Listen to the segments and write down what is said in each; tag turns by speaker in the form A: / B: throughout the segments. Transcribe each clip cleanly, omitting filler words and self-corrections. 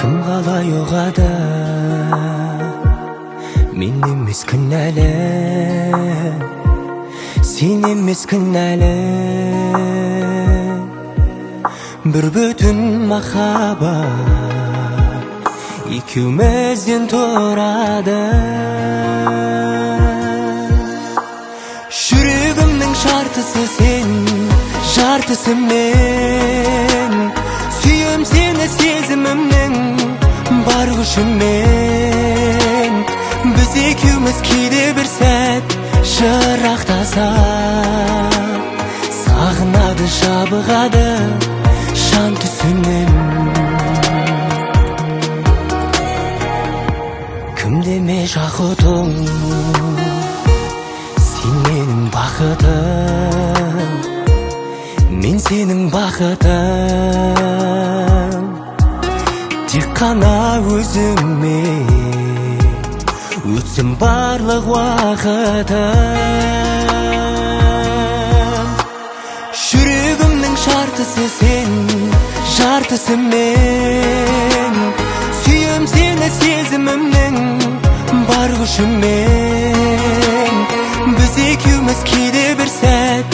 A: Кім қалай ұғады, мен емес кінәлі, сен емес кінәлі. Бір бүтін махаббат екеумізден тұрады. Жүрегімнің жартысы сен, жартысы мен. Сүйем сені сезімімнің бар күшімен. Біз екеуміз кейде бір сәт жырақтасақ, сағынады жабығады жан түсінен. Кім деме жақұтың, сен менің бақытым, мен сенің бақытым. Тек қана өзіме өтсін барлық уақытым. Жүрегімнің жартысы сен, жартысы мен. Сүйем сені сезімімнің бар күшімен. Біз екеуміз кейде бір сәт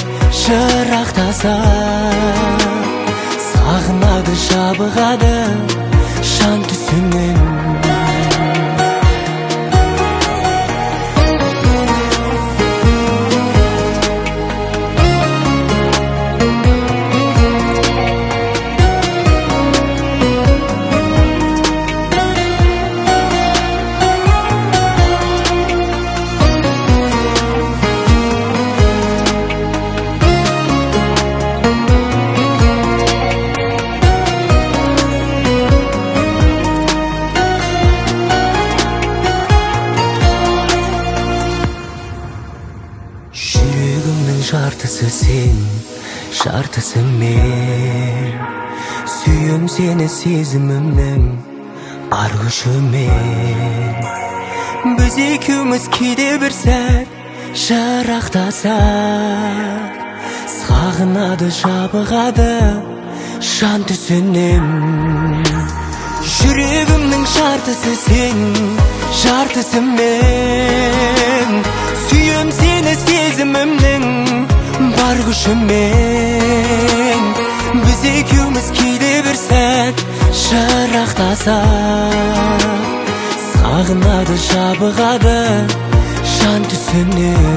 A: жырақтасақ, сағынады жабығады жан түсінен. Жүрегімнің жартысы сен, жартысы мен. Сүйем сені сезімімнің бар күшімен. Біз екеуміз кейде бір сәт жырақтасақ, сағынады жабығады жан түсінен. Жүрегімнің жартысы сен, жартысы мен. Сүйем сені сезімімнің бар күшімен. Біз екеуміз кейде бір сәт жырақтасақ, сағынады жабығады жан түсінен.